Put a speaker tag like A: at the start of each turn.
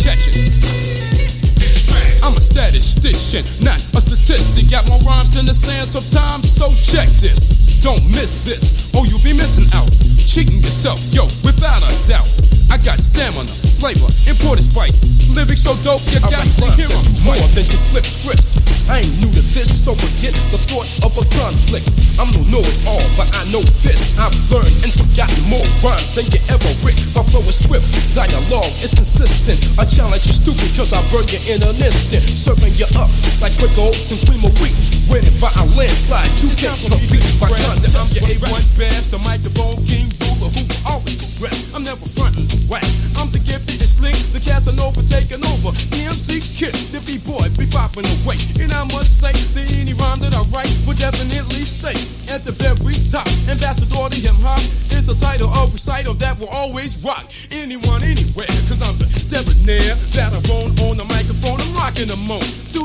A: catch it. I'm a statistician, not a statistic. Got more rhymes than the sands of time, so check this. Don't miss this, or you'll be missing out. Cheating yourself, yo, without a doubt. I got stamina, flavor, imported spice. Lyrics so dope, you got to hear them.
B: More than just flip scripts. I ain't new to this, so forget the thought of a conflict. I'm no know-it-all, but I know this. I've learned and forgotten more rhymes than you ever writ. My flow is swift, dialogue is consistent. I challenge you stupid, cause I burn you in an instant. Serving you up like quick oats and cream of wheat. Winning by a landslide, you can't compete. My content,
A: I'm your A1 best, the microphone king, ruler who always progress. I'm never frontin' whack. I'm the gifted and slick, the Casanova taking over. The MC Kid, the B-boy be popping away. And I must say that any rhyme that I write will definitely stay at the very top. Ambassador to hip hop is a title of recital that will always rock anyone, anywhere. Cause I'm the debonair that I own on the microphone. I'm rocking the most.